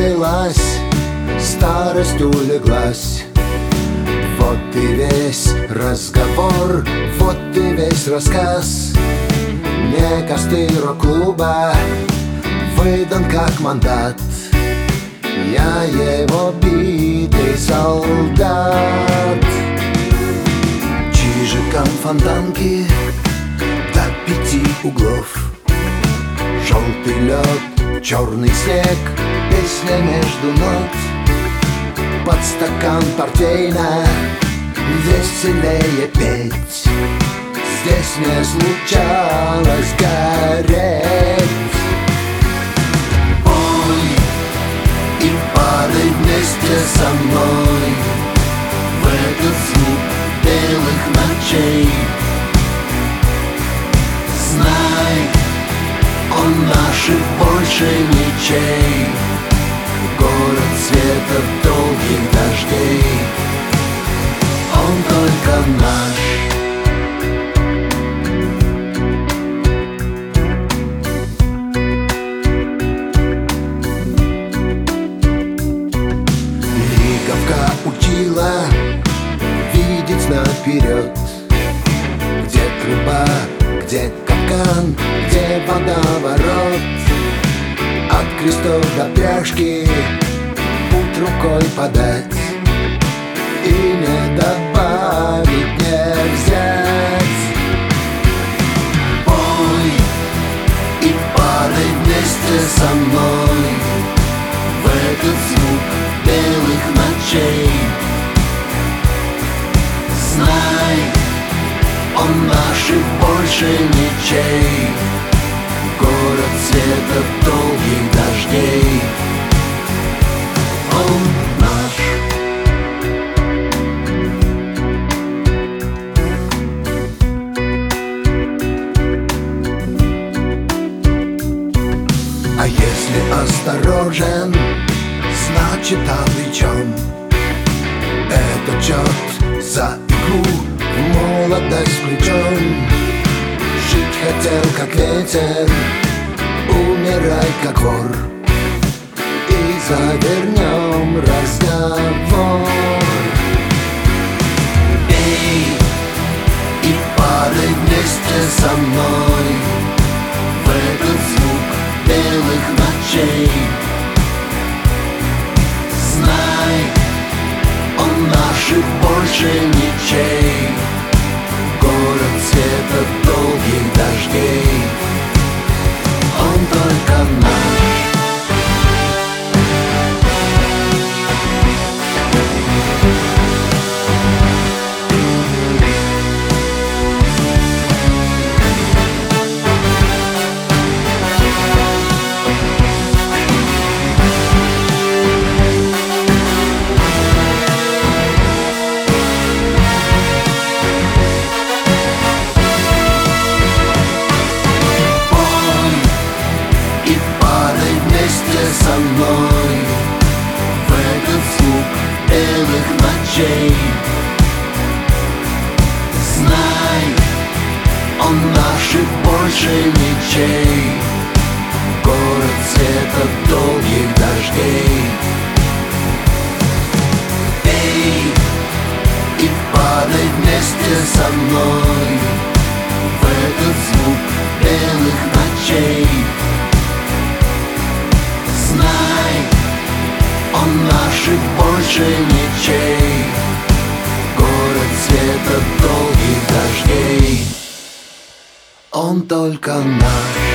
сплелась, старость улеглась. Вот и весь разговор, вот и весь рассказ. Не косты рок-клуба выдан как мандат. Я его битый солдат. Чижиком фонтанки до 5 углов. Желтый лед, черный снег, песня между нот. Под стакан портвейна веселее петь. Здесь не случалось гореть. Пой и падай вместе со мной в этот звук белых ночей. Знай, он наш и больше ничей. Город света долгих дождей, он только наш. Лиговка учила видеть наперед. Где труба, где капкан, где водоворот. От крестов до пряжки путь рукой подать. И не добавить, не взять. Пой и падай вместе со мной в этот звук белых ночей. Знай, он наш и больше ничей. Город света долгих дождей, он наш. А если осторожен, значит обречен. Этот счет за игру в молодость включен. Жить хотел как ветер, умирай как вор. И завернем разговор. Эй, и падай вместе со мной в этот звук белых ночей. Знай, он наш и больше ничей. Город света долгих дождей, он только наш. Со мной в этот звук белых ночей. Знай, он наш и больше ничей. Город света долгих дождей. Эй, и падай вместе со мной в этот звук белых ночей. Знай, он наш и больше ничей. Город света долгих дождей, он только наш.